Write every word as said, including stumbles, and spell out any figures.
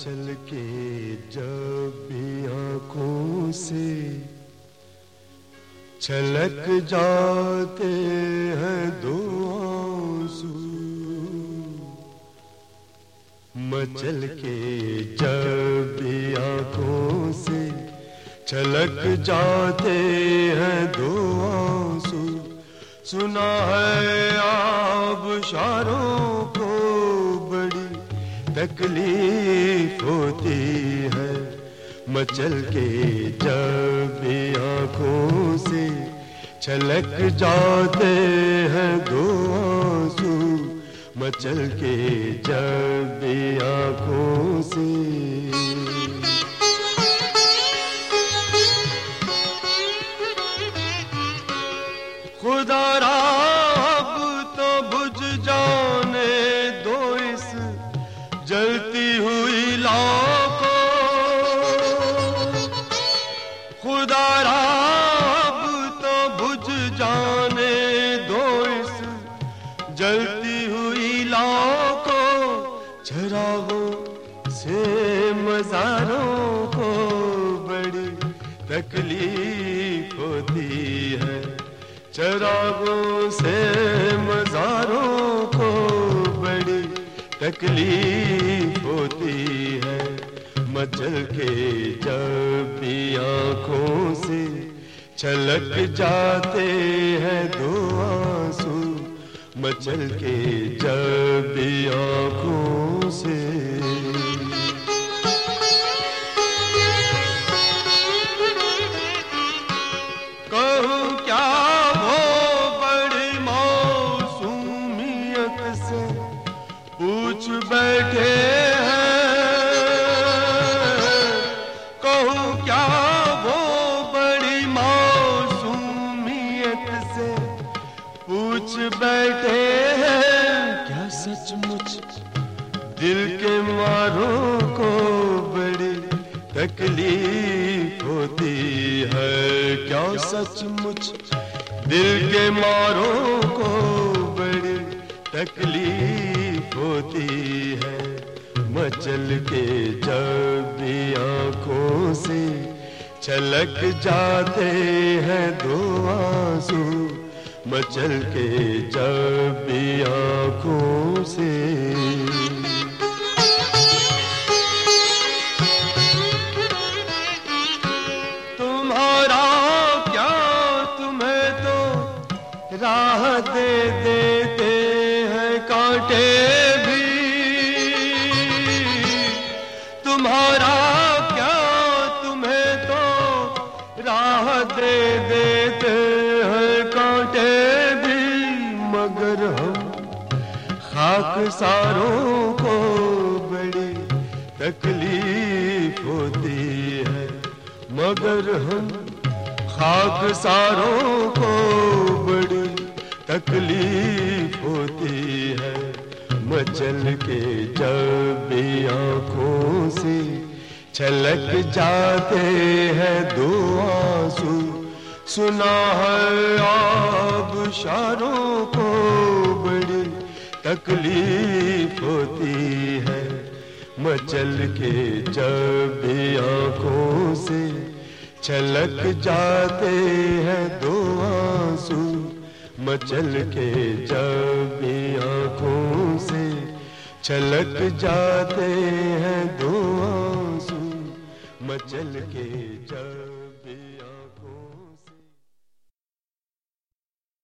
मचल के जब भी आंखों से छलक जाते हैं दो आंसू, मचल के जब भी आंखों से छलक जाते हैं दो आंसू, सुना है आबशारों को बड़ी तकलीफ होती है। मचल के जब भी आंखों से छलक जाते हैं दो आंसू, मचल के जब भी आंखों से। खुदा अब तो बुझ जाने दो इस जलती हुई लौ को, खुदा अब तो बुझ जाने दो इस जलती हुई लौ को, चरागों से मज़ारों को बड़ी तकलीफ होती है। चरागों से मज़ारों को बड़ी तकलीफ होती है। मचल के जब भी आंखों से छलक जाते हैं दो आंसू, मचल के जब भी आंखों से। कहूँ क्या पूछ बैठे हैं, कहूँ क्या वो बड़ी मासूमियत से पूछ बैठे हैं। क्या सचमुच दिल के मारों को बड़ी तकलीफ होती है? क्या सचमुच दिल के मारों को बड़ी तकलीफ होती है? मचल के जब भी आंखों से छलक जाते हैं दो आंसू, मचल के जब भी आंखों से। तुम्हारा क्या, तुम्हें तो राह दे देते कांटे भी, तुम्हारा क्या, तुम्हें तो राह दे देते हैं कांटे भी, मगर हम खाकसारों को बड़ी तकलीफ होती है। मगर हम खाकसारों को बड़ी तकलीफ होती है। मचल के जब भी आंखों से छलक जाते हैं दो आंसू, सुना है आबशारों को बड़ी तकलीफ होती है। मचल के जब भी आंखों से छलक जाते हैं दो आंसू, मचल के जब भी आंखों से छलक जाते हैं दो आंसू, मचल के जब भी